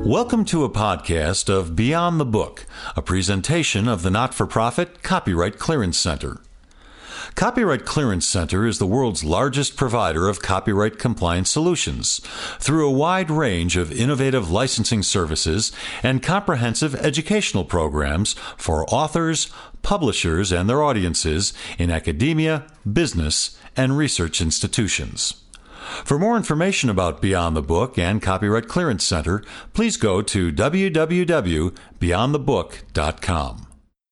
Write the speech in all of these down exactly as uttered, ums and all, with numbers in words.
Welcome to a podcast of Beyond the Book, a presentation of the not-for-profit Copyright Clearance Center. Copyright Clearance Center is the world's largest provider of copyright compliance solutions through a wide range of innovative licensing services and comprehensive educational programs for authors, publishers, and their audiences in academia, business, and research institutions. For more information about Beyond the Book and Copyright Clearance Center, please go to w w w dot beyond the book dot com.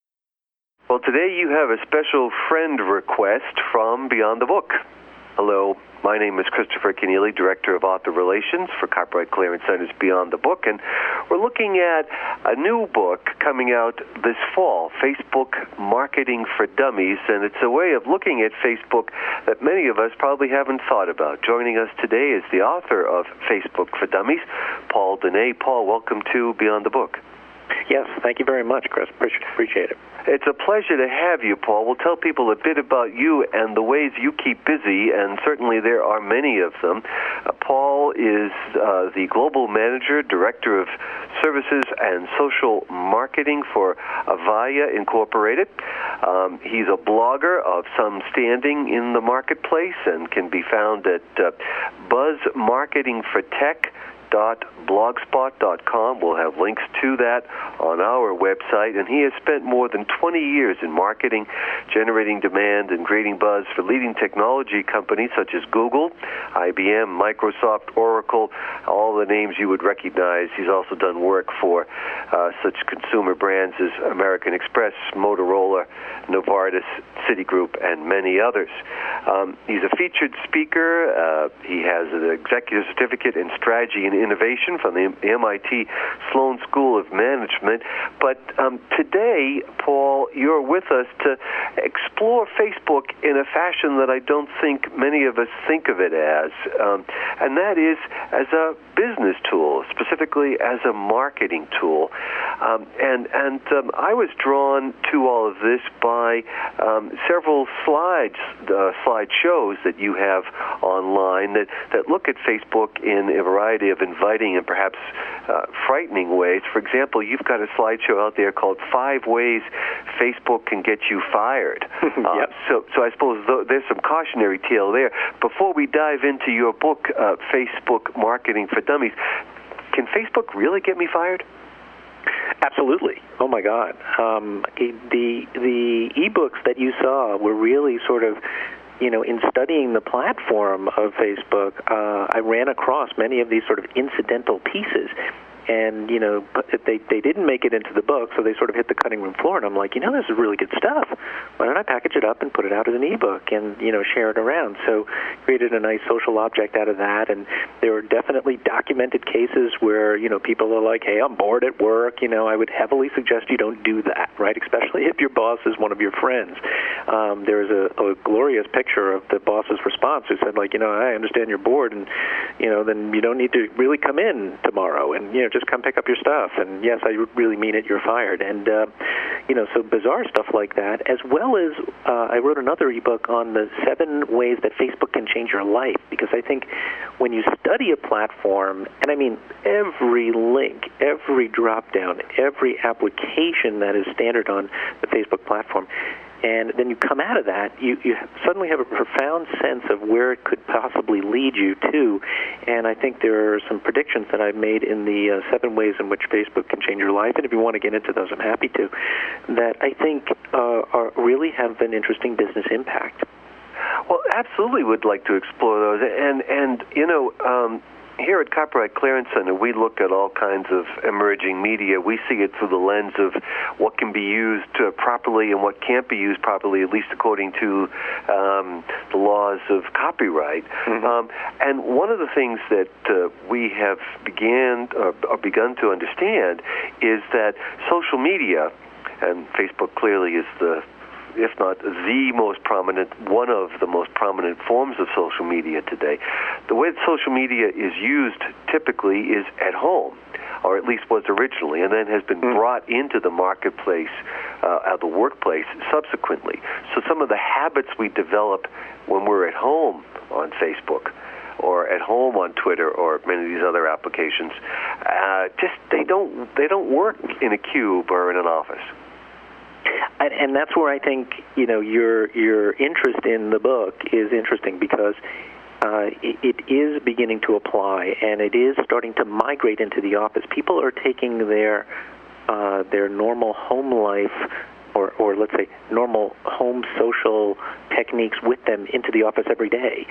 Well, today you have a special friend request from Beyond the Book. Hello, my name is Christopher Keneally, Director of Author Relations for Copyright Clearance Center's Beyond the Book, and we're looking at a new book coming out this fall, Facebook Marketing for Dummies, and it's a way of looking at Facebook that many of us probably haven't thought about. Joining us today is the author of Facebook for Dummies, Paul Dene. Paul, welcome to Beyond the Book. Yes, thank you very much, Chris. Appreciate it. It's a pleasure to have you, Paul. We'll tell people a bit about you and the ways you keep busy, and certainly there are many of them. Uh, Paul is uh, the Global Manager, Director of Services and Social Marketing for Avaya Incorporated. Um, he's a blogger of some standing in the marketplace and can be found at uh, buzz marketing for tech dot blogspot dot com. We'll have links to that on our website, and he has spent more than twenty years in marketing, generating demand, and creating buzz for leading technology companies such as Google, I B M, Microsoft, Oracle, all the names you would recognize. He's also done work for uh, such consumer brands as American Express, Motorola, Novartis, Citigroup, and many others. Um, he's a featured speaker. Uh, he has an executive certificate in strategy and innovation from the M I T Sloan School of Management. But um, today, Paul, you're with us to explore Facebook in a fashion that I don't think many of us think of it as, um, and that is as a business tool, specifically as a marketing tool. Um, and and um, I was drawn to all of this by um, several slides, uh, slide shows that you have online that, that look at Facebook in a variety of inviting and perhaps uh, frightening ways. For example, you've got a slideshow out there called Five Ways Facebook Can Get You Fired. Yep. uh, so, so I suppose th- there's some cautionary tale there. Before we dive into your book, uh, Facebook Marketing for Dummies, can Facebook really get me fired? Absolutely. Oh my God. Um, the the ebooks that you saw were really sort of, you know, in studying the platform of Facebook, uh, I ran across many of these sort of incidental pieces. And, you know, they they didn't make it into the book, so they sort of hit the cutting room floor. And I'm like, you know, this is really good stuff. Why don't I package it up and put it out as an ebook and, you know, share it around? So created a nice social object out of that. And there are definitely documented cases where, you know, people are like, hey, I'm bored at work. You know, I would heavily suggest you don't do that, right, especially if your boss is one of your friends. Um, there's a, a glorious picture of the boss's response who said, like, you know, I understand you're bored, and, you know, then you don't need to really come in tomorrow. And, you know, just come pick up your stuff, and yes, I really mean it, you're fired. And, uh, you know, so bizarre stuff like that, as well as uh, I wrote another ebook on the seven ways that Facebook can change your life, because I think when you study a platform, and I mean every link, every drop-down, every application that is standard on the Facebook platform, and then you come out of that, you, you suddenly have a profound sense of where it could possibly lead you to. And I think there are some predictions that I've made in the uh, seven ways in which Facebook can change your life. And if you want to get into those, I'm happy to. That I think uh, are, really have an interesting business impact. Well, absolutely would like to explore those. And, and you know, um, here at Copyright Clearance Center, we look at all kinds of emerging media. We see it through the lens of what can be used uh, properly and what can't be used properly, at least according to um, the laws of copyright. Mm-hmm. Um, and one of the things that uh, we have began uh, or begun to understand is that social media, and Facebook clearly is the if not the most prominent, one of the most prominent forms of social media today. The way that social media is used typically is at home, or at least was originally, and then has been brought into the marketplace, uh, the workplace subsequently. So some of the habits we develop when we're at home on Facebook or at home on Twitter or many of these other applications, uh, just they don't they don't work in a cube or in an office. And, and that's where I think, you know, your your interest in the book is interesting, because uh, it, it is beginning to apply, and it is starting to migrate into the office. People are taking their uh, their normal home life, or, or let's say normal home social techniques with them into the office every day.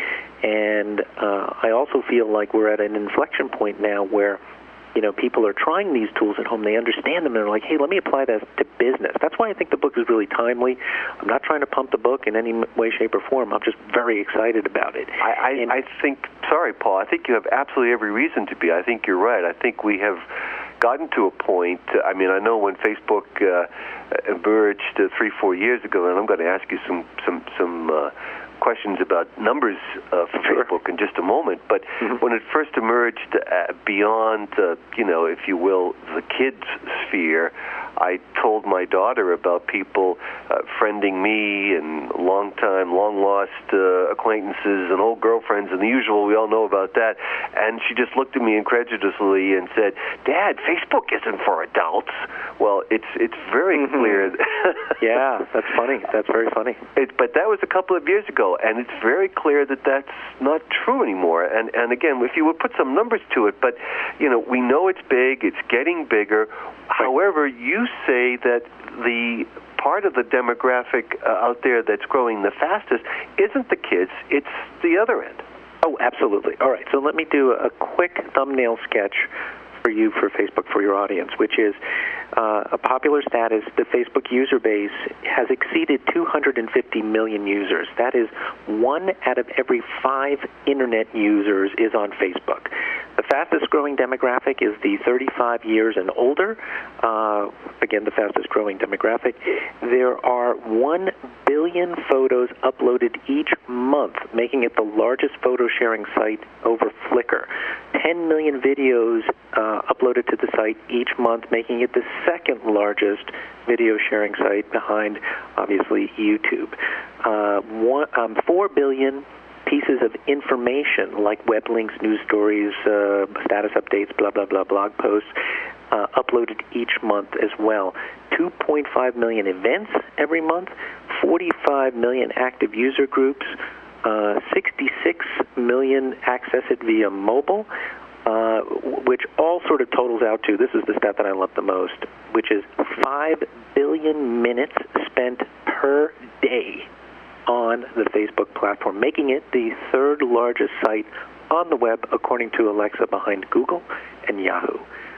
And uh, I also feel like we're at an inflection point now where, you know, people are trying these tools at home. They understand them, and they're like, hey, let me apply that to business. That's why I think the book is really timely. I'm not trying to pump the book in any way, shape, or form. I'm just very excited about it. I, I, and, I think, sorry, Paul, I think you have absolutely every reason to be. I think you're right. I think we have gotten to a point, I mean, I know when Facebook uh, emerged uh, three, four years ago, and I'm going to ask you some, some, some uh, questions about numbers uh, for Sure. Facebook in just a moment, but mm-hmm. when it first emerged uh, beyond, uh, you know, if you will, the kids' sphere, I told my daughter about people uh, friending me and long-time, long-lost uh, acquaintances and old girlfriends and the usual. We all know about that. And she just looked at me incredulously and said, Dad, Facebook isn't for adults. Well, it's it's very mm-hmm. clear. Yeah, that's funny. That's very funny. It, but that was a couple of years ago, and it's very clear that that's not true anymore. And, and again, if you would put some numbers to it, but, you know, we know it's big, it's getting bigger. However, you say that the part of the demographic uh, out there that's growing the fastest isn't the kids, it's the other end. Oh, absolutely. All right, so let me do a quick thumbnail sketch for you for Facebook for your audience, which is uh, a popular stat is the Facebook user base has exceeded two hundred fifty million users. That is one out of every five Internet users is on Facebook. The fastest growing demographic is the thirty-five years and older. Uh, again, the fastest growing demographic. There are one billion photos uploaded each month, making it the largest photo sharing site over Flickr. ten million videos uh, uploaded to the site each month, making it the second largest video sharing site behind, obviously, YouTube. Uh, one, um, four billion pieces of information like web links, news stories, uh, status updates, blah, blah, blah, blog posts, uh, uploaded each month as well. two point five million events every month, forty-five million active user groups, uh, sixty-six million accessed via mobile, uh, which all sort of totals out to, this is the stat that I love the most, which is five billion minutes spent per day on the Facebook platform, making it the third largest site on the web, according to Alexa, behind Google and Yahoo.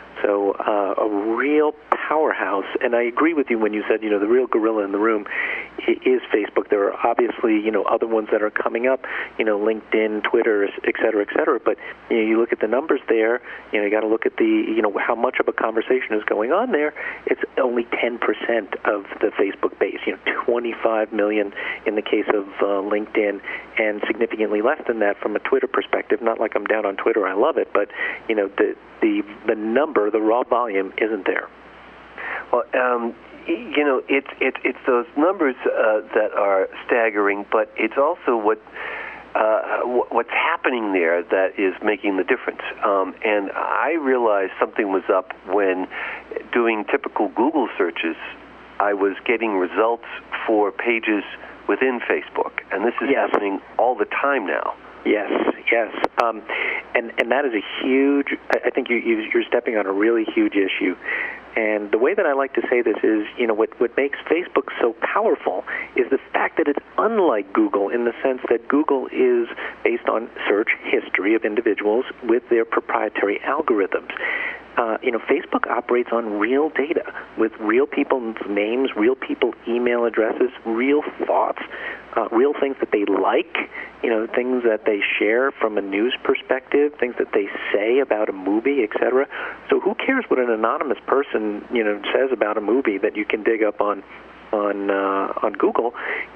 So uh, a real powerhouse, and I agree with you when you said, you know, the real gorilla in the room is Facebook. There are obviously, you know, other ones that are coming up, you know, LinkedIn, Twitter, et cetera, et cetera. But you know, you look at the numbers there, you know, you got to look at the, you know, how much of a conversation is going on there. It's only ten percent of the Facebook base, you know, twenty-five million in the case of uh, LinkedIn, and significantly less than that from a Twitter perspective. Not like I'm down on Twitter, I love it, but, you know, the the the number, the raw volume isn't there. Well, um, you know, it's it, it's those numbers uh, that are staggering, but it's also what uh, what's happening there that is making the difference. Um, and I realized something was up when doing typical Google searches. I was getting results for pages within Facebook, and this is yes. happening all the time now. Yes, yes, um, and and that is a huge. I think you, you you're stepping on a really huge issue. And the way that I like to say this is, you know, what what makes Facebook so powerful is the fact that it's unlike Google in the sense that Google is based on search history of individuals with their proprietary algorithms. Uh, you know, Facebook operates on real data with real people's names, real people's email addresses, real thoughts, uh, real things that they like, you know, things that they share from a news perspective, things that they say about a movie, et cetera. So who cares what an anonymous person, you know, says about a movie that you can dig up on on uh, on Google?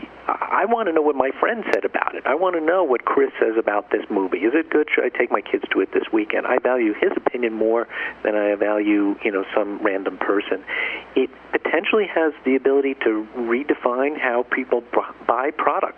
I want to know what my friend said about it. I want to know what Chris says about this movie. Is it good? Should I take my kids to it this weekend? I value his opinion more than I value, you know, some random person. It potentially has the ability to redefine how people buy products.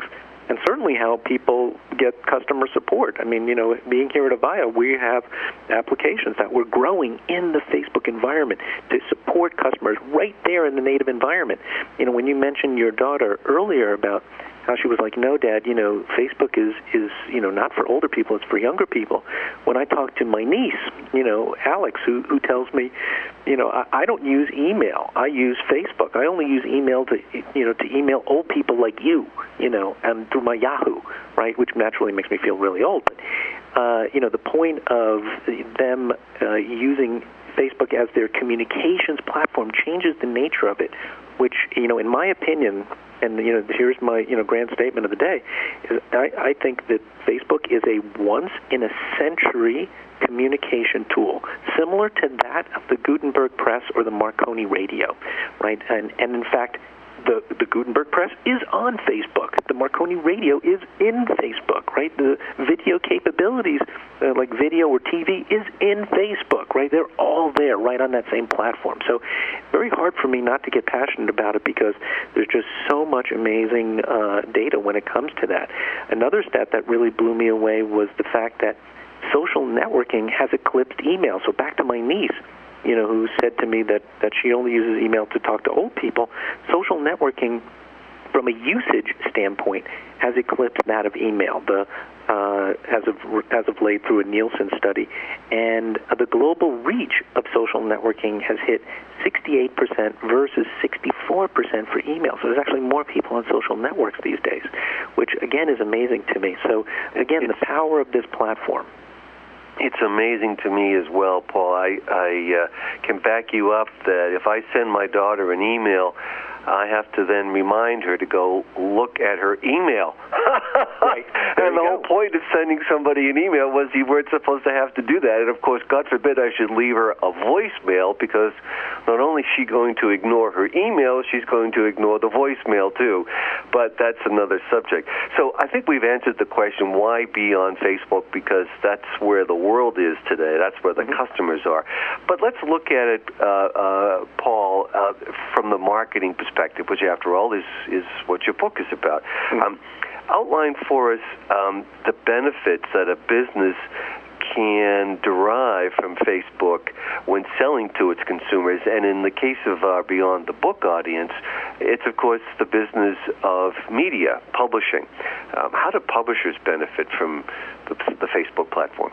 and certainly how people get customer support. I mean, you know, being here at Avaya, we have applications that we're growing in the Facebook environment to support customers right there in the native environment. You know, when you mentioned your daughter earlier about how she was like, no, Dad, you know, Facebook is, is, you know, not for older people, it's for younger people. When I talk to my niece, you know, Alex, who, who tells me, you know, I, I don't use email. I use Facebook. I only use email to, you know, to email old people like you, you know, and through my Yahoo, right, which naturally makes me feel really old. But, uh, you know, the point of them uh, using Facebook as their communications platform changes the nature of it, which, you know, in my opinion, and, you know, here's my, you know, grand statement of the day, is I, I think that Facebook is a once-in-a-century communication tool, similar to that of the Gutenberg Press or the Marconi radio, right? And, and in fact, the, the Gutenberg Press is on Facebook. The Marconi radio is in Facebook, right? The video capabilities, uh, like video or T V, is in Facebook, right? They're all there, right on that same platform. So very hard for me not to get passionate about it because there's just so much amazing uh, data when it comes to that. Another stat that really blew me away was the fact that social networking has eclipsed email. So back to my niece, you know, who said to me that, that she only uses email to talk to old people. Social networking, from a usage standpoint, has eclipsed that of email, the, uh, as of as of late through a Nielsen study. And uh, the global reach of social networking has hit sixty-eight percent versus sixty-four percent for email. So there's actually more people on social networks these days, which, again, is amazing to me. So, again, the power of this platform. It's amazing to me as well, Paul. I, I uh, can back you up that if I send my daughter an email, I have to then remind her to go look at her email. Right. And the whole point of sending somebody an email was you weren't supposed to have to do that. And, of course, God forbid I should leave her a voicemail, because not only is she going to ignore her email, she's going to ignore the voicemail, too. But that's another subject. So I think we've answered the question, why be on Facebook? Because that's where the world is today. That's where the mm-hmm. customers are. But let's look at it, uh, uh, Paul, uh, from the marketing perspective, which, after all, is, is what your book is about. Mm-hmm. Um, outline for us um, the benefits that a business can derive from Facebook when selling to its consumers. And in the case of our Beyond the Book audience, it's, of course, the business of media, publishing. Um, how do publishers benefit from the, the Facebook platform?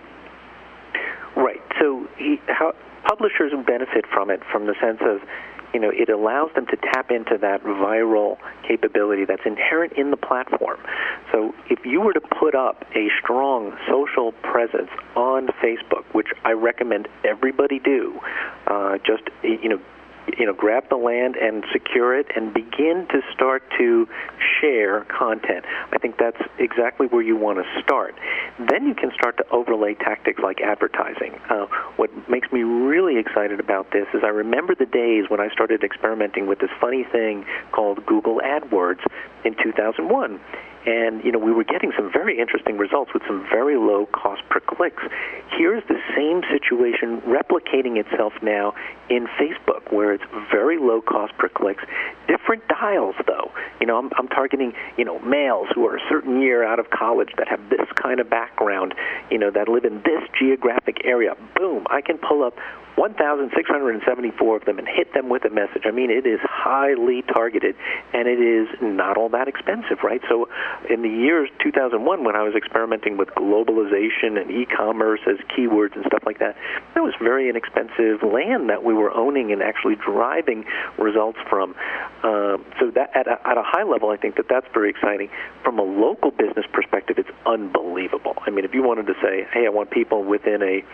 Right. So how publishers benefit from it from the sense of, you know, it allows them to tap into that viral capability that's inherent in the platform. So if you were to put up a strong social presence on Facebook, which I recommend everybody do, uh, just, you know, you know, grab the land and secure it and begin to start to share content. I think that's exactly where you want to start. Then you can start to overlay tactics like advertising. Uh, what makes me really excited about this is I remember the days when I started experimenting with this funny thing called Google AdWords in two thousand one. And, you know, we were getting some very interesting results with some very low cost per clicks. Here's the same situation replicating itself now in Facebook, where it's very low cost per clicks. Different dials, though. You know, I'm, I'm targeting, you know, males who are a certain year out of college that have this kind of background, you know, that live in this geographic area. Boom, I can pull up one thousand six hundred seventy-four of them and hit them with a message. I mean, it is highly targeted, and it is not all that expensive, right? So in the years two thousand one, when I was experimenting with globalization and e-commerce as keywords and stuff like that, that was very inexpensive land that we were owning and actually driving results from. Um, so that at a, at a high level, I think that that's very exciting. From a local business perspective, it's unbelievable. I mean, if you wanted to say, hey, I want people within a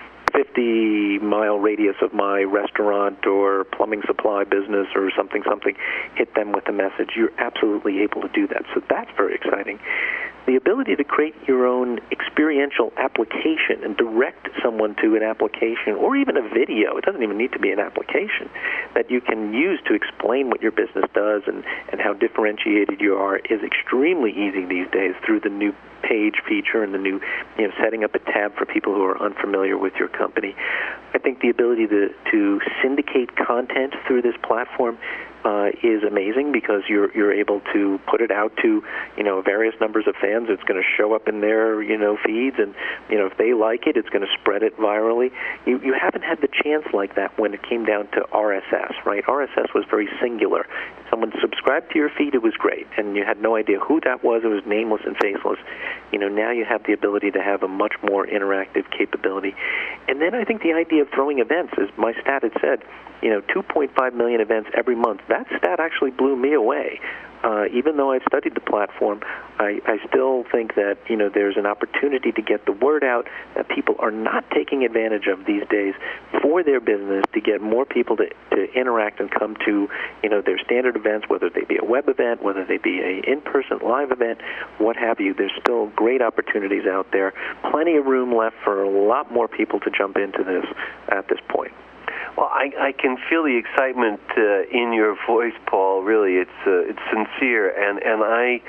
fifty-mile radius of my restaurant or plumbing supply business or something, something, hit them with a message. You're absolutely able to do that. So that's very exciting. The ability to create your own experiential application and direct someone to an application or even a video, it doesn't even need to be an application, that you can use to explain what your business does and, and how differentiated you are is extremely easy these days through the new page feature and the new, you know, setting up a tab for people who are unfamiliar with your company. I think the ability to, to syndicate content through this platform uh, is amazing because you're you're able to put it out to, you know, various numbers of fans. It's going to show up in their, you know, feeds, and, you know, if they like it, it's going to spread it virally. You you haven't had the chance like that when it came down to R S S, right? R S S was very singular. Someone subscribed to your feed, it was great, and you had no idea who that was. It was nameless and faceless. You know, now you have the ability to have a much more interactive capability. And then I think the idea of throwing events, as my stat had said, you know, two point five million events every month, that stat actually blew me away. Uh, even though I've studied the platform, I, I still think that, you know, there's an opportunity to get the word out that people are not taking advantage of these days for their business, to get more people to, to interact and come to, you know, their standard events, whether they be a web event, whether they be a in-person live event, what have you. There's still great opportunities out there, plenty of room left for a lot more people to jump into this at this point. Well, I, I can feel the excitement uh, in your voice, Paul. Really, it's uh, it's sincere, and, and I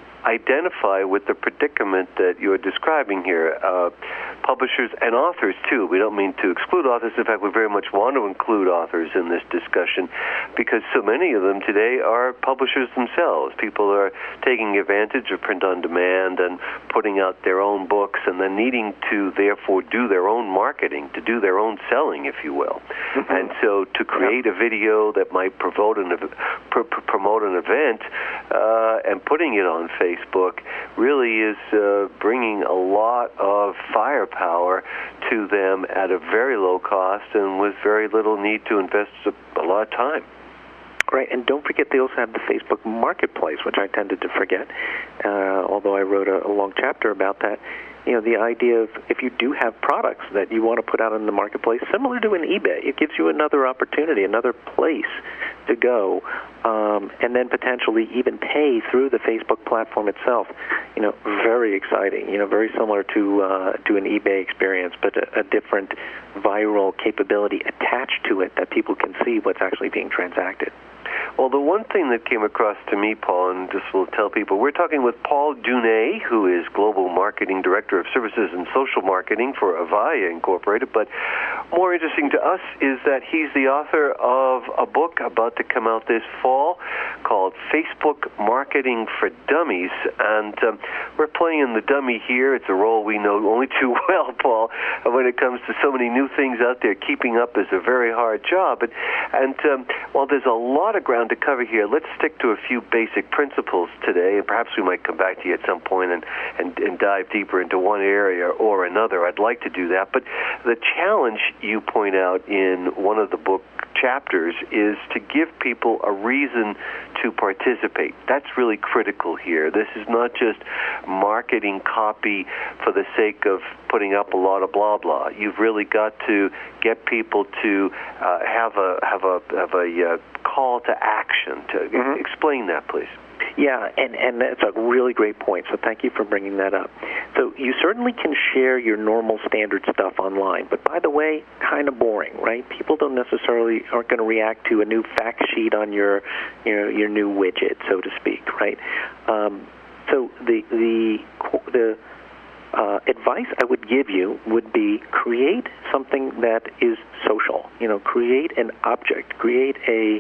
identify with the predicament that you're describing here. Uh, publishers and authors, too. We don't mean to exclude authors. In fact, we very much want to include authors in this discussion because so many of them today are publishers themselves. People are taking advantage of print on demand and putting out their own books and then needing to, therefore, do their own marketing, to do their own selling, if you will. Mm-hmm. And so to create a video that might promote an, pr- promote an event uh, and putting it on Facebook really is uh, bringing a lot of firepower to them at a very low cost and with very little need to invest a, a lot of time. Right, and don't forget they also have the Facebook Marketplace, which I tended to forget, uh, although I wrote a, a long chapter about that. You know, the idea of if you do have products that you want to put out in the marketplace, similar to an eBay, it gives you another opportunity, another place to go, um, and then potentially even pay through the Facebook platform itself. You know, very exciting. You know, very similar to uh, to an eBay experience, but a, a different viral capability attached to it that people can see what's actually being transacted. Well, the one thing that came across to me, Paul, and just will tell people, we're talking with Paul Dunay, who is Global Marketing Director of Services and Social Marketing for Avaya Incorporated. But more interesting to us is that he's the author of a book about to come out this fall called Facebook Marketing for Dummies. And um, we're playing the dummy here. It's a role we know only too well, Paul. And when it comes to so many new things out there, keeping up is a very hard job. And, and um, while there's a lot of ground to cover here, let's stick to a few basic principles today, and perhaps we might come back to you at some point and, and, and dive deeper into one area or another. I'd like to do that. But the challenge you point out in one of the book chapters is to give people a reason to participate. That's really critical here. This is not just marketing copy for the sake of putting up a lot of blah blah. You've really got to get people to uh, have a have a have a uh, call to action. To mm-hmm. Explain that, please. Yeah, and, and that's a really great point, so thank you for bringing that up. So you certainly can share your normal standard stuff online, but by the way, kind of boring, right? People don't necessarily aren't going to react to a new fact sheet on your, you know, your new widget, so to speak, right? Um, so the the the uh, advice I would give you would be create something that is social. You know, create an object, create a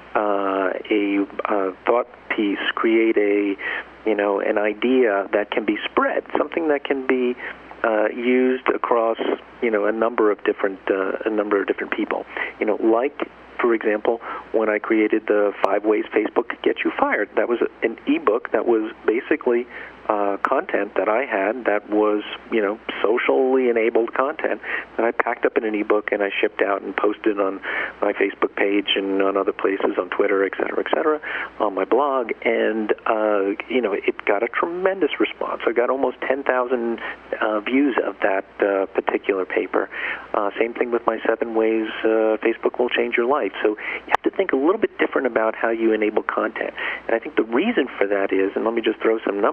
Uh, a uh, thought piece, create a, you know, an idea that can be spread, something that can be uh, used across, you know, a number of different uh, a number of different people. You know, like, for example, when I created the Five Ways Facebook Could Get You Fired, that was an ebook that was basically uh, content that I had that was, you know, socially enabled content that I packed up in an ebook and I shipped out and posted on my Facebook page and on other places, on Twitter, et cetera, et cetera, on my blog. And, uh, you know, it got a tremendous response. I got almost ten thousand uh, views of that uh, particular paper. Uh, same thing with my Seven Ways uh, Facebook Will Change Your Life. So you have to think a little bit different about how you enable content. And I think the reason for that is, and let me just throw some numbers on this,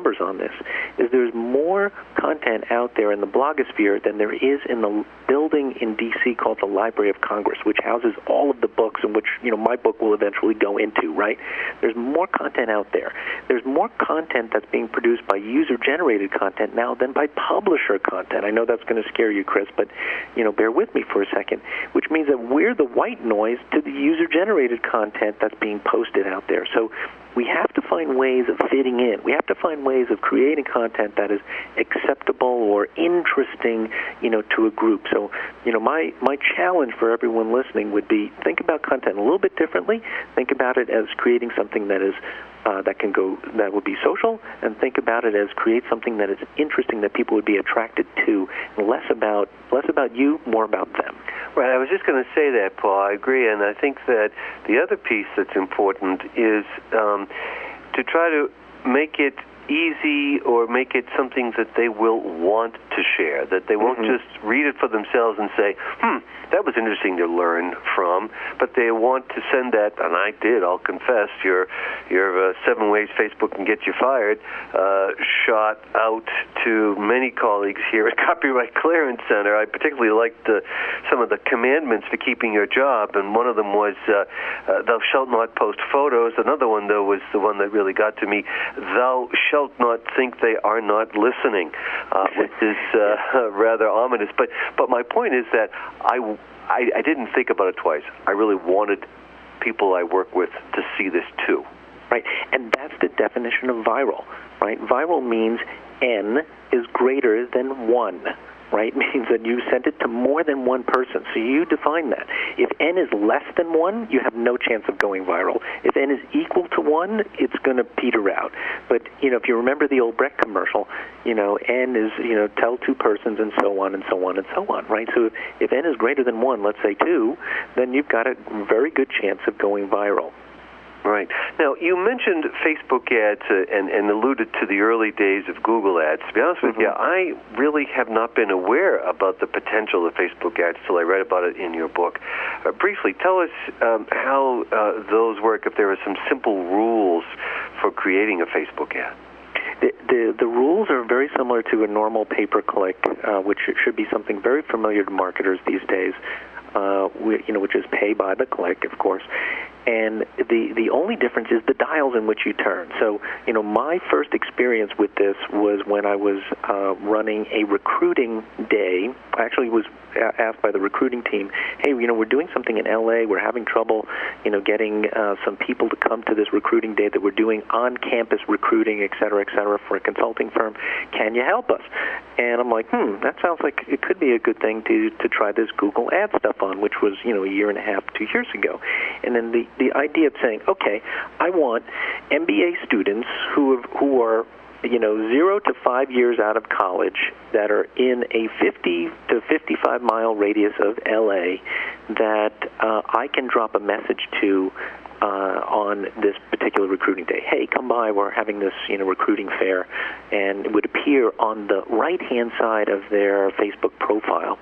this, is there's more content out there in the blogosphere than there is in the building in D C called the Library of Congress, which houses all of the books in which, you know, my book will eventually go into, right? There's more content out there. There's more content that's being produced by user-generated content now than by publisher content. I know that's going to scare you, Chris, but, you know, bear with me for a second, which means that we're the white noise to the user-generated content that's being posted out there. So we have to find ways of fitting in. We have to find ways of creating content that is acceptable or interesting, you know, to a group. So, you know, my, my challenge for everyone listening would be think about content a little bit differently. Think about it as creating something that is uh, that can go that would be social, and think about it as create something that is interesting that people would be attracted to. Less about less about you, more about them. Right. I was just going to say that, Paul. I agree, and I think that the other piece that's important is um, to try to make it easy or make it something that they will want to share, that they won't mm-hmm. just read it for themselves and say, hmm, that was interesting to learn from, but they want to send that, and I did, I'll confess, your your uh, Seven Ways Facebook Can Get You Fired uh, shot out to many colleagues here at Copyright Clearance Center. I particularly liked uh, some of the commandments for keeping your job, and one of them was, uh, uh, thou shalt not post photos. Another one, though, was the one that really got to me, thou shalt not think they are not listening, uh, which is uh, rather ominous. But but my point is that I, I, I didn't think about it twice. I really wanted people I work with to see this too. Right, and that's the definition of viral, right? Viral means N is greater than one. Right, means that you sent it to more than one person. So you define that. If N is less than one, you have no chance of going viral. If N is equal to one, it's going to peter out. But, you know, if you remember the old Brecht commercial, you know, N is, you know, tell two persons and so on and so on and so on, right? So if, if N is greater than one, let's say two, then you've got a very good chance of going viral. Right. Now, you mentioned Facebook ads uh, and, and alluded to the early days of Google ads. To be honest mm-hmm. with you, I really have not been aware about the potential of Facebook ads till I read about it in your book. Uh, briefly, tell us um, how uh, those work, if there are some simple rules for creating a Facebook ad. The, the, the rules are very similar to a normal pay-per-click, uh, which should be something very familiar to marketers these days, uh, we, you know, which is pay by the click, of course. And the, the only difference is the dials in which you turn. So, you know, my first experience with this was when I was uh, running a recruiting day. I actually was asked by the recruiting team, hey, you know, we're doing something in L A. We're having trouble, you know, getting uh, some people to come to this recruiting day that we're doing on-campus recruiting, et cetera, et cetera, for a consulting firm. Can you help us? And I'm like, hmm, that sounds like it could be a good thing to, to try this Google ad stuff on, which was, you know, a year and a half, two years ago. And then the the idea of saying, okay, I want M B A students who have, who are, you know, zero to five years out of college that are in a fifty to fifty-five mile radius of L A that uh, I can drop a message to uh, on this particular recruiting day. Hey, come by. We're having this, you know, recruiting fair, and it would appear on the right-hand side of their Facebook profile.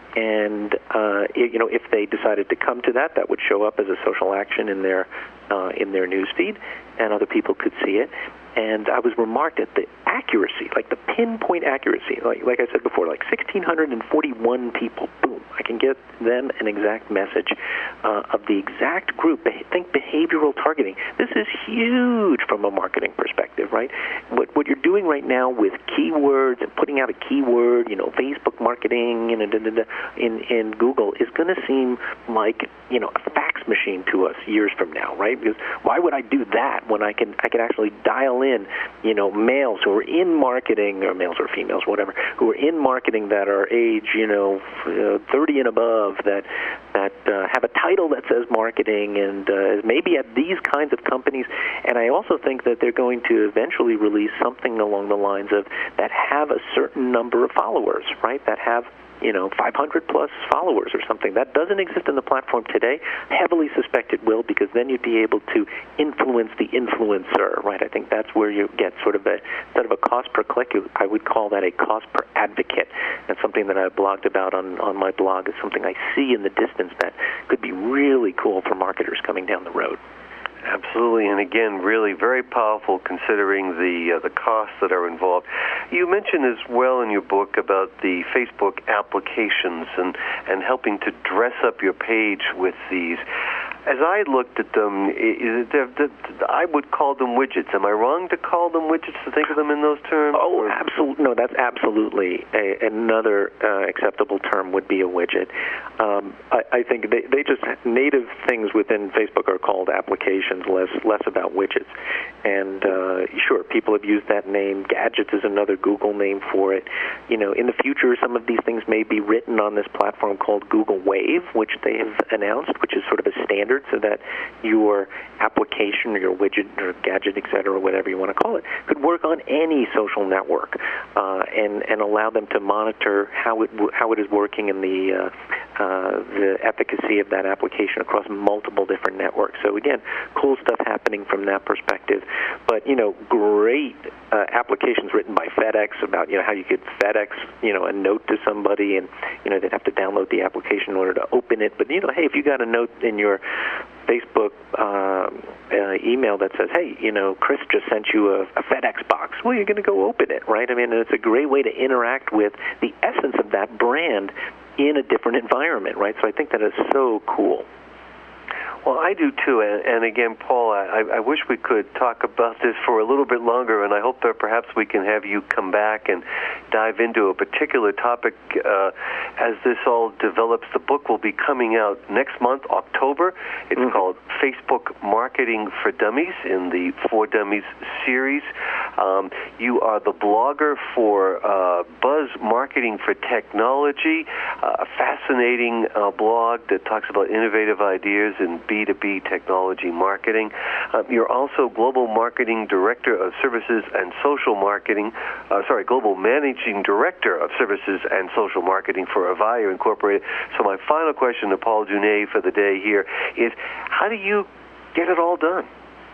And uh, it, you know, if they decided to come to that, that would show up as a social action in their uh, in their news feed, and other people could see it. And I was remarked at the accuracy, like the pinpoint accuracy. Like like I said before, like one thousand six hundred forty-one people. Boom! I can get them an exact message uh, of the exact group. Think behavioral targeting. This is huge from a marketing perspective, right? What what you're doing right now with keywords and putting out a keyword, you know, Facebook marketing and in in Google is going to seem like, you know, a fax machine to us years from now, right? Because why would I do that when I can I can actually dial in in, you know, males who are in marketing, or males or females, whatever, who are in marketing that are age, you know, thirty and above, that that uh, have a title that says marketing, and uh, maybe at these kinds of companies. And I also think that they're going to eventually release something along the lines of that have a certain number of followers, right? That have, you know, five hundred plus followers or something. That doesn't exist in the platform today. Heavily suspect it will, because then you'd be able to influence the influencer, right? I think that's where you get sort of a, instead of a cost per click, I would call that a cost per advocate. That's something that I blogged about on, on my blog. It's something I see in the distance that could be really cool for marketers coming down the road. Absolutely, and again, really very powerful considering the uh, the costs that are involved. You mentioned as well in your book about the Facebook applications and, and helping to dress up your page with these. As I looked at them, it, it, it, I would call them widgets. Am I wrong to call them widgets, to think of them in those terms? Oh, absolutely. No, that's absolutely a, another uh, acceptable term would be a widget. Um, I, I think they, they just, native things within Facebook are called applications, less less about widgets. And uh, sure, people have used that name. Gadgets is another Google name for it. You know, in the future, some of these things may be written on this platform called Google Wave, which they have announced, which is sort of a standard, so that your application or your widget or gadget, et cetera, whatever you want to call it, could work on any social network uh, and and allow them to monitor how it how it is working and the uh, uh, the efficacy of that application across multiple different networks. So again, cool stuff happening from that perspective. But you know, great uh, applications written by FedEx about you know how you could FedEx you know a note to somebody, and you know they'd have to download the application in order to open it. But you know, hey, if you got a note in your Facebook uh, uh, email that says, hey, you know, Chris just sent you a, a FedEx box. Well, you're going to go open it, right? I mean, it's a great way to interact with the essence of that brand in a different environment, right? So I think that is so cool. Well, I do too, and, and again, Paul, I, I wish we could talk about this for a little bit longer, and I hope that perhaps we can have you come back and dive into a particular topic uh, as this all develops. The book will be coming out next month, October. It's mm-hmm. called Facebook Marketing for Dummies in the For Dummies series. Um, you are the blogger for uh, Buzz Marketing for Technology, uh, a fascinating uh, blog that talks about innovative ideas in B two B technology marketing. Uh, you're also Global Marketing Director of Services and Social Marketing, uh, sorry, Global Managing Director of Services and Social Marketing for Avaya Incorporated. So my final question to Paul Dunet for the day here is, how do you get it all done?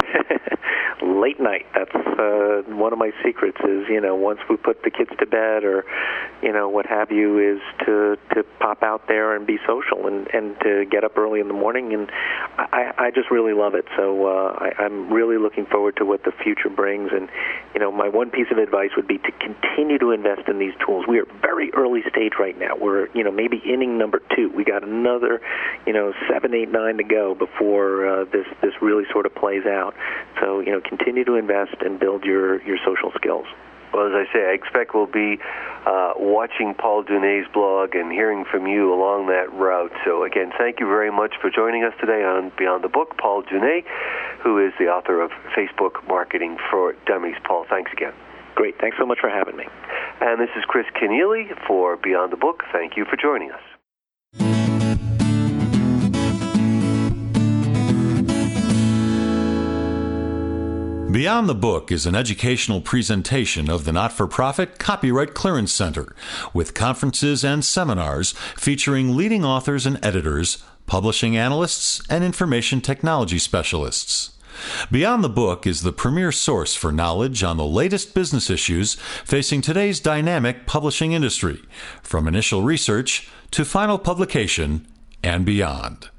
Late night. That's uh, one of my secrets is, you know, once we put the kids to bed or, you know, what have you, is to, to pop out there and be social and, and to get up early in the morning. And I, I just really love it. So uh, I, I'm really looking forward to what the future brings. And, you know, my one piece of advice would be to continue to invest in these tools. We are very early stage right now. We're, you know, maybe inning number two. We got another, you know, seven, eight, nine to go before uh, this, this really sort of plays out. So, you know, continue to invest and build your, your social skills. Well, as I say, I expect we'll be uh, watching Paul Dunet's blog and hearing from you along that route. So, again, thank you very much for joining us today on Beyond the Book. Paul Dunet, who is the author of Facebook Marketing for Dummies. Paul, thanks again. Great. Thanks so much for having me. And this is Chris Kenneally for Beyond the Book. Thank you for joining us. Beyond the Book is an educational presentation of the not-for-profit Copyright Clearance Center, with conferences and seminars featuring leading authors and editors, publishing analysts, and information technology specialists. Beyond the Book is the premier source for knowledge on the latest business issues facing today's dynamic publishing industry, from initial research to final publication and beyond.